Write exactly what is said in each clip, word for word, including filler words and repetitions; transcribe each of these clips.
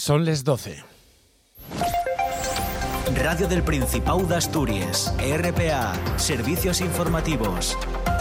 Son les doce. Radio del Principado de Asturias, R P A, Servicios Informativos.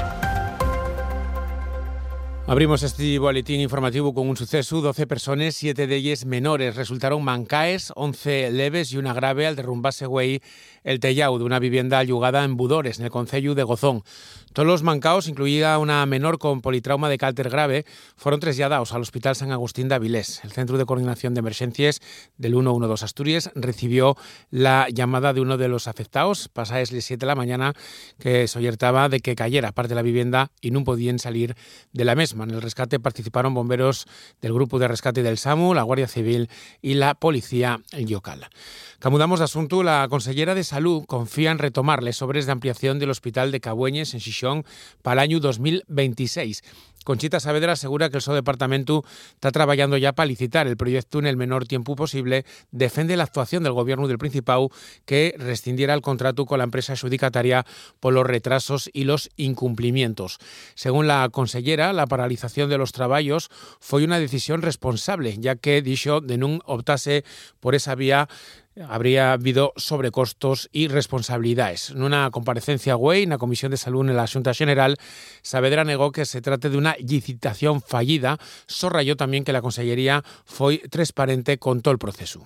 Abrimos este boletín informativo con un suceso. doce personas, siete de ellas menores, resultaron mancaes, once leves y una grave al derrumbarse güey el tellau de una vivienda ayugada en Budores, en el concello de Gozón. Todos los mancaos, incluida una menor con politrauma de cálter grave, fueron trasladados al Hospital San Agustín de Avilés. El Centro de Coordinación de Emergencias del ciento doce Asturias recibió la llamada de uno de los afectados, pasadas las siete de la mañana, que se alertaba de que cayera parte de la vivienda y no podían salir de la misma. En el rescate participaron bomberos del Grupo de Rescate del SAMU, la Guardia Civil y la Policía local. Camudamos de asunto. La consellera de Salud confía en retomar les obras de ampliación del Hospital de Cabueñes en Xixón para el año dos mil veintiséis. Conchita Saavedra asegura que el seu departamento está trabajando ya para licitar el proyecto en el menor tiempo posible. Defiende la actuación del Gobierno del Principado que rescindiera el contrato con la empresa adjudicataria por los retrasos y los incumplimientos. Según la consellera, la paralización de los trabajos fue una decisión responsable, ya que dicho de no optase por esa vía habría habido sobrecostos y responsabilidades. En una comparecencia güey en la Comisión de Salud en la Xunta General, Saavedra negó que se trate de una licitación fallida. Sorrayó también que la Consellería fue transparente con todo el proceso.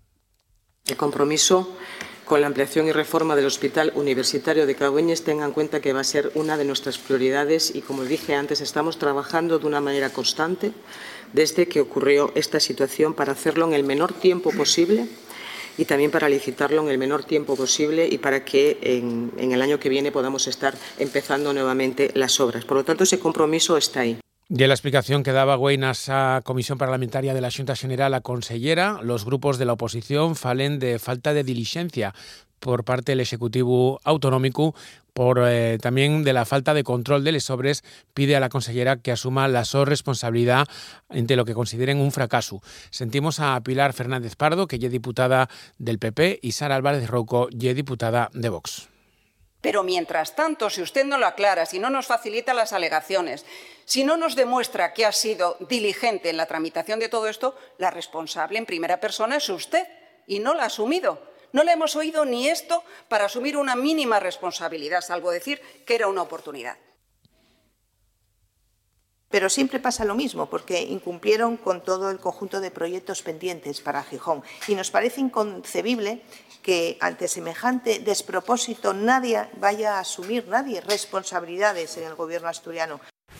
El compromiso con la ampliación y reforma del Hospital Universitario de Cabueñes, tenga en cuenta que va a ser una de nuestras prioridades y, como dije antes, estamos trabajando de una manera constante desde que ocurrió esta situación para hacerlo en el menor tiempo posible y también para licitarlo en el menor tiempo posible y para que en, en el año que viene podamos estar empezando nuevamente las obras. Por lo tanto, ese compromiso está ahí. Y en la explicación que daba güey en esa Comisión Parlamentaria de la Xunta General, la consellera, los grupos de la oposición falen de falta de diligencia por parte del Ejecutivo Autonómico, por eh, también de la falta de control de les obres. Pide a la consellera que asuma la so responsabilidad ante lo que consideren un fracaso. Sentimos a Pilar Fernández Pardo, que ya es diputada del P P, y Sara Álvarez Rouco, ya es diputada de Vox. Pero mientras tanto, si usted no lo aclara, si no nos facilita las alegaciones, si no nos demuestra que ha sido diligente en la tramitación de todo esto, la responsable en primera persona es usted y no la ha asumido. No le hemos oído ni esto para asumir una mínima responsabilidad, salvo decir que era una oportunidad. Pero siempre pasa lo mismo, porque incumplieron con todo el conjunto de proyectos pendientes para Gijón. Y nos parece inconcebible que ante semejante despropósito nadie vaya a asumir, nadie, responsabilidades en el Gobierno asturiano.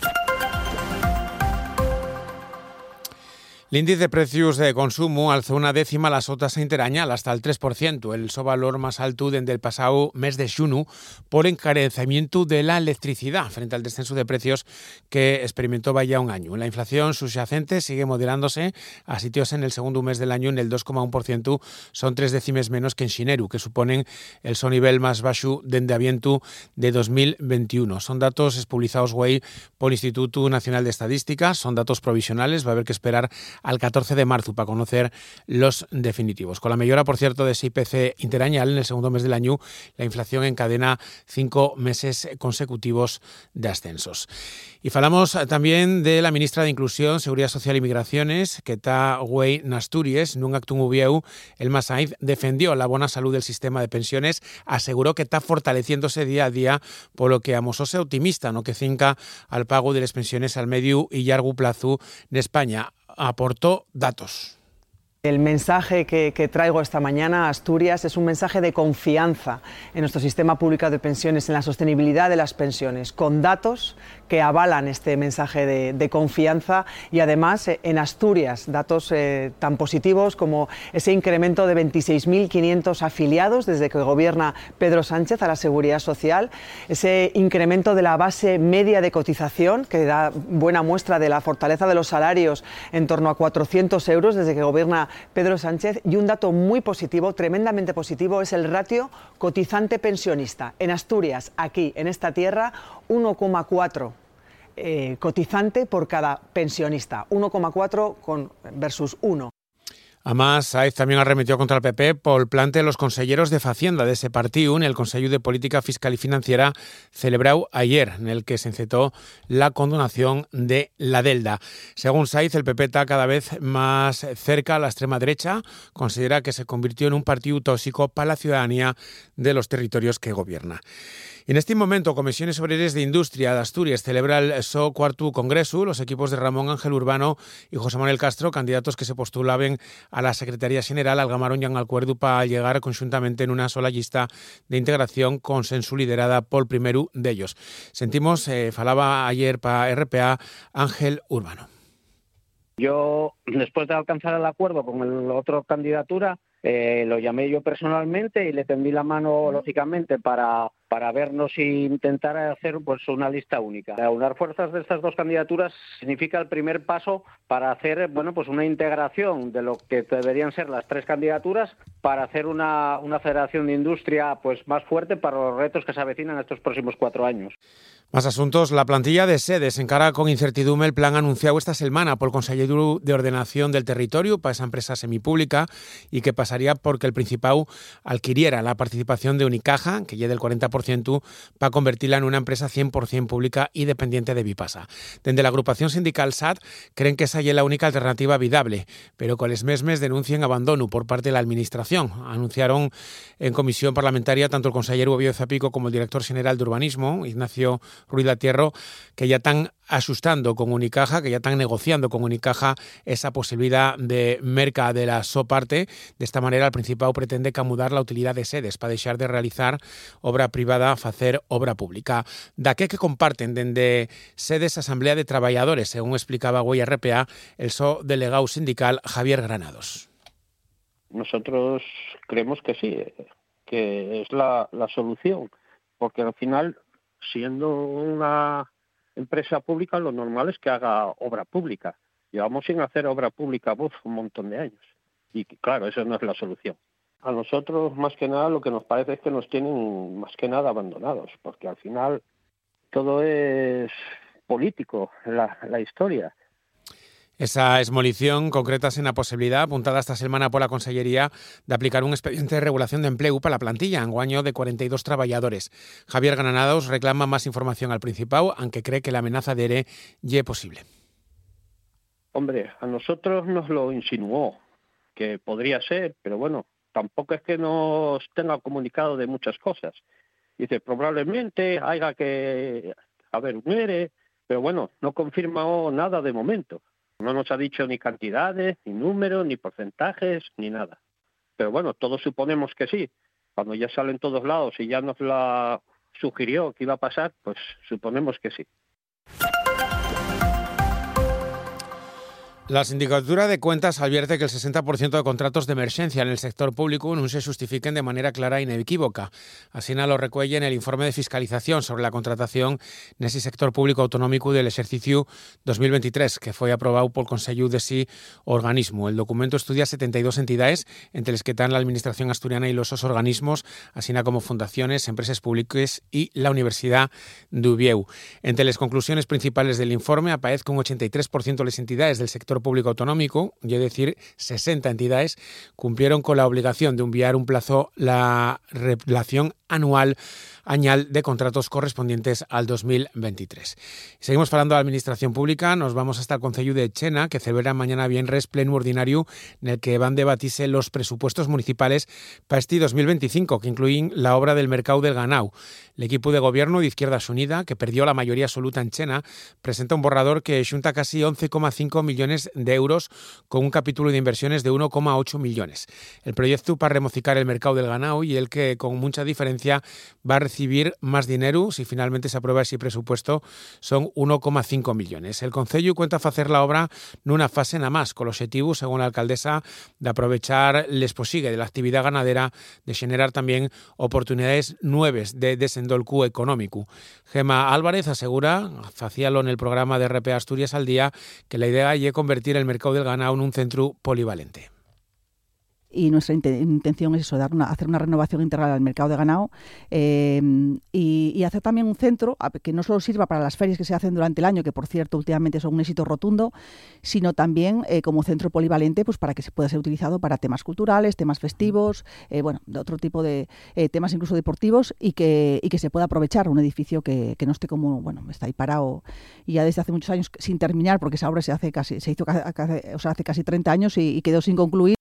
El índice de precios de consumo alzó una décima la so tasa interañal hasta el tres por ciento, el so valor más alto desde el pasado mes de xunu, por encarecimiento de la electricidad frente al descenso de precios que experimentó vaya un año. La inflación subyacente sigue moderándose a sitios en el segundo mes del año en el dos coma uno por ciento, son tres décimes menos que en xineru, que suponen el so nivel más baixo dende aviento de dos mil veintiuno. Son datos publicados güey por el Instituto Nacional de Estadística, son datos provisionales, va a haber que esperar al catorce de marzo para conocer los definitivos. Con la mejora, por cierto, de ese I P C interañal en el segundo mes del año, la inflación encadena cinco meses consecutivos de ascensos. Y falamos también de la ministra de Inclusión, Seguridad Social y Migraciones, que está güey en Asturias. En un acto movieu, el Masaiz defendió la buena salud del sistema de pensiones, aseguró que está fortaleciéndose día a día, por lo que amosóse optimista, no que cinca al pago de las pensiones al medio y largo plazo de España. Aportó datos. El mensaje que, que traigo esta mañana a Asturias es un mensaje de confianza en nuestro sistema público de pensiones, en la sostenibilidad de las pensiones, con datos que avalan este mensaje de, de confianza y además eh, en Asturias, datos eh, tan positivos como ese incremento de veintiséis mil quinientos afiliados desde que gobierna Pedro Sánchez a la Seguridad Social, ese incremento de la base media de cotización que da buena muestra de la fortaleza de los salarios en torno a cuatrocientos euros desde que gobierna Pedro Sánchez, y un dato muy positivo, tremendamente positivo, es el ratio cotizante pensionista. En Asturias, aquí, en esta tierra, uno coma cuatro eh, cotizante por cada pensionista, uno coma cuatro con versus uno. Además, Sáez también arremetió contra el P P por plante de los conselleros de Facienda de ese partido en el Consejo de Política Fiscal y Financiera celebrado ayer, en el que se encetó la condonación de la deuda. Según Sáez, el P P está cada vez más cerca a la extrema derecha. Considera que se convirtió en un partido tóxico para la ciudadanía de los territorios que gobierna. Y en este momento, Comisiones Obreras de Industria de Asturias celebra el so cuarto congreso. Los equipos de Ramón Ángel Urbano y José Manuel Castro, candidatos que se postulaban a la Secretaría General, algamaron ya un acuerdo para llegar conjuntamente en una sola lista de integración consenso liderada por primero de ellos. Sentimos, eh, falaba ayer para R P A Ángel Urbano. Yo, después de alcanzar el acuerdo con el otro candidatura, eh, lo llamé yo personalmente y le tendí la mano, lógicamente, para, para vernos e intentar hacer pues una lista única. Aunar fuerzas de estas dos candidaturas significa el primer paso para hacer bueno pues una integración de lo que deberían ser las tres candidaturas para hacer una, una federación de industria pues más fuerte para los retos que se avecinan estos próximos cuatro años. Más asuntos. La plantilla de sedes encara con incertidumbre el plan anunciado esta semana por el Consejo de Ordenación del Territorio para esa empresa semipública y que pasaría porque el Principado adquiriera la participación de Unicaja, que ya del cuarenta por ciento, para convertirla en una empresa cien por ciento pública y dependiente de Bipasa. Desde la agrupación sindical S A T creen que esa es la única alternativa viable, pero con les mesmes denuncian abandono por parte de la Administración. Anunciaron en comisión parlamentaria tanto el consejero Oviedo Zapico como el director general de Urbanismo, Ignacio Ruiz Latierro, que ya están asustando con Unicaja, que ya están negociando con Unicaja esa posibilidad de merca de la so parte. De esta manera, el Principado pretende camudar la utilidad de sedes para dejar de realizar obra privada a hacer obra pública. Da que que comparten dende sedes Asamblea de Trabajadores, según explicaba hoy R P A el so delegado sindical Javier Granados. Nosotros creemos que sí, que es la, la solución, porque al final, siendo una empresa pública, lo normal es que haga obra pública. Llevamos sin hacer obra pública uf, un montón de años. Y claro, eso no es la solución. A nosotros, más que nada, lo que nos parece es que nos tienen más que nada abandonados, porque al final todo es político, la, la historia. Esa esmolición concretas en la posibilidad, apuntada esta semana por la Consellería, de aplicar un expediente de regulación de empleo para la plantilla, en un año de cuarenta y dos trabajadores. Javier Granados reclama más información al Principado, aunque cree que la amenaza de ERE ya es posible. Hombre, a nosotros nos lo insinuó, que podría ser, pero bueno, tampoco es que nos tenga comunicado de muchas cosas. Dice, probablemente haya que haber un ERE, pero bueno, no confirmó nada de momento. No nos ha dicho ni cantidades, ni números, ni porcentajes, ni nada. Pero bueno, todos suponemos que sí. Cuando ya sale en todos lados y ya nos la sugirió que iba a pasar, pues suponemos que sí. La Sindicatura de Cuentas advierte que el sesenta por ciento de contratos de emergencia en el sector público no se justifiquen de manera clara e inequívoca. Así lo recuelle en el informe de fiscalización sobre la contratación en ese sector público autonómico del ejercicio dos mil veintitrés, que fue aprobado por el Consejo de ese organismo. El documento estudia setenta y dos entidades, entre las que están la Administración asturiana y los otros organismos, así como fundaciones, empresas públicas y la Universidad de Uvieu. Entre las conclusiones principales del informe aparece que un ochenta y tres por ciento de las entidades del sector público autonómico, y es decir, sesenta entidades, cumplieron con la obligación de enviar un plazo la relación anual añal de contratos correspondientes al dos mil veintitrés. Seguimos hablando de la Administración Pública, nos vamos hasta el Concello de Chena, que celebra mañana viernes pleno ordinario en el que van a debatirse los presupuestos municipales para este dos mil veinticinco, que incluyen la obra del Mercado del Ganau. El equipo de gobierno de Izquierdas Unida, que perdió la mayoría absoluta en Chena, presenta un borrador que junta casi once coma cinco millones de euros con un capítulo de inversiones de uno coma ocho millones. El proyecto para remocicar el Mercado del Ganau y el que, con mucha diferencia, va a recibir más dinero si finalmente se aprueba ese presupuesto, son uno coma cinco millones. El Concello cuenta hacer la obra en una fase nada más, con el objetivo, según la alcaldesa, de aprovechar les posigue de la actividad ganadera, de generar también oportunidades nuevas de desendolcu económico. Gema Álvarez asegura, hacíalo en el programa de R P A Asturias al día, que la idea es convertir el Mercado del Ganau en un centro polivalente. y nuestra int- intención es eso, dar una, hacer una renovación integral al mercado de ganado eh, y, y hacer también un centro que no solo sirva para las ferias que se hacen durante el año, que por cierto últimamente son un éxito rotundo, sino también eh, como centro polivalente, pues para que se pueda ser utilizado para temas culturales, temas festivos, eh, bueno, de otro tipo de eh, temas incluso deportivos y que, y que se pueda aprovechar un edificio que, que no esté como, bueno, está ahí parado y ya desde hace muchos años sin terminar, porque esa obra se hace casi, se hizo hace, o sea, hace casi treinta años y, y quedó sin concluir.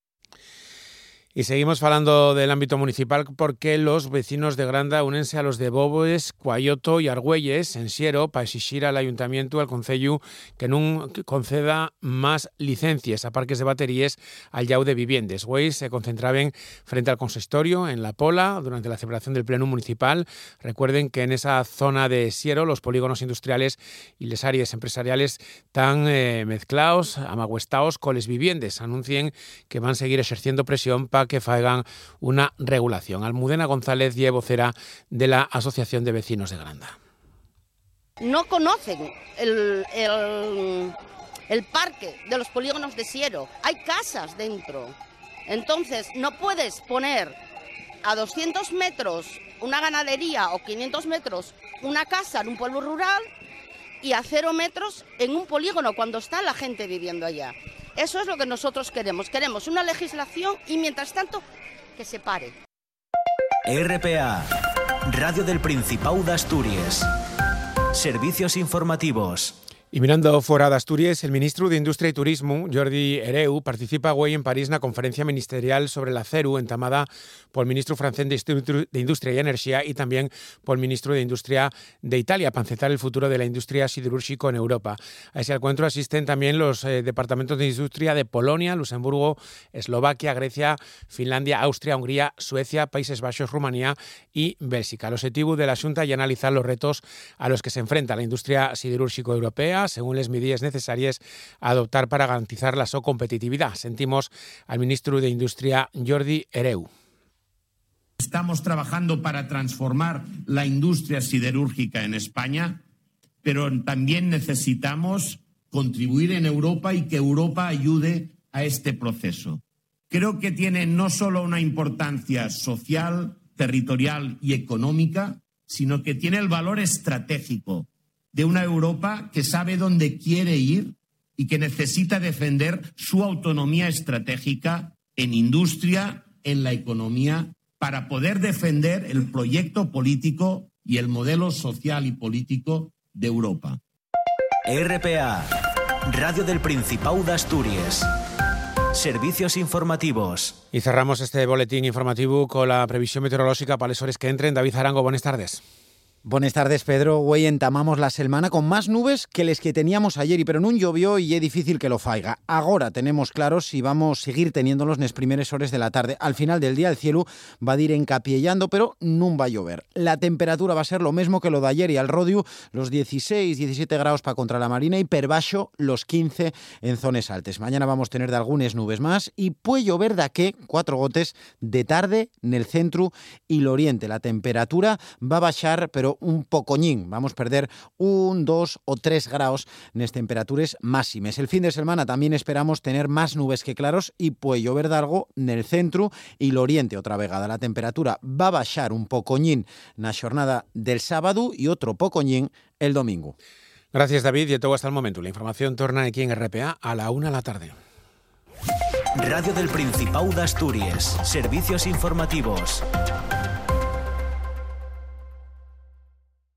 Y seguimos falando del ámbito municipal porque los vecinos de Granda únense a los de Bóboes, Cuayoto y Argüelles en Siero para exigir al Ayuntamiento al Concello que non conceda más licencias a parques de baterías al llau de viviendas. Güey se concentraban frente al consistorio en La Pola durante la celebración del Pleno Municipal. Recuerden que en esa zona de Siero los polígonos industriales y las áreas empresariales están eh, mezclados, amagüestados con las viviendas. Anuncien que van a seguir ejerciendo presión para que fagan una regulación. Almudena González y vocera de la Asociación de Vecinos de Granda. No conocen el, el, el parque de los polígonos de Siero. Hay casas dentro. Entonces, no puedes poner a doscientos metros una ganadería o quinientos metros una casa en un pueblo rural y a cero metros en un polígono cuando está la gente viviendo allá. Eso es lo que nosotros queremos. Queremos una legislación y, mientras tanto, que se pare. R P A, Radio del Principado de Asturias. Servicios informativos. Y mirando fuera de Asturias, el ministro de Industria y Turismo, Jordi Hereu, participa hoy en París en la conferencia ministerial sobre el acero entamada por el ministro francés de Industria y Energía y también por el ministro de Industria de Italia para encetar el futuro de la industria siderúrgica en Europa. A ese encuentro asisten también los eh, departamentos de industria de Polonia, Luxemburgo, Eslovaquia, Grecia, Finlandia, Austria, Hungría, Suecia, Países Bajos, Rumanía y Bélgica. El objetivo de la Xunta es analizar los retos a los que se enfrenta la industria siderúrgica europea según las medidas necesarias a adoptar para garantizar la su competitividad. Sentimos al ministro de Industria, Jordi Hereu. Estamos trabajando para transformar la industria siderúrgica en España, pero también necesitamos contribuir en Europa y que Europa ayude a este proceso. Creo que tiene no solo una importancia social, territorial y económica, sino que tiene el valor estratégico de una Europa que sabe dónde quiere ir y que necesita defender su autonomía estratégica en industria, en la economía, para poder defender el proyecto político y el modelo social y político de Europa. R P A, Radio del Principado de Asturias. Servicios informativos. Y cerramos este boletín informativo con la previsión meteorológica para las horas que entren. David Zarango, buenas tardes. Buenas tardes, Pedro. Hoy entamamos la semana con más nubes que les que teníamos ayer, y pero non llovió y es difícil que lo faiga. Ahora tenemos claros si vamos a seguir teniéndolos en las primeras horas de la tarde. Al final del día el cielo va a ir encapiellando, pero no va a llover. La temperatura va a ser lo mismo que lo de ayer y al rodio, los dieciséis, diecisiete grados para contra la Marina y per baixo los quince en zonas altas. Mañana vamos a tener de algunas nubes más y puede llover de aquí cuatro gotes de tarde en el centro y el oriente. La temperatura va a baixar, pero un pocoñín. Vamos a perder un, dos o tres grados en las temperaturas máximas. El fin de semana también esperamos tener más nubes que claros y puede llover de algo en el centro y el oriente otra vegada. La temperatura va a baixar un pocoñín en la jornada del sábado y otro pocoñín el domingo. Gracias, David. Y todo hasta el momento. La información torna aquí en R P A a la una de la tarde. Radio del Principado de Asturias. Servicios informativos.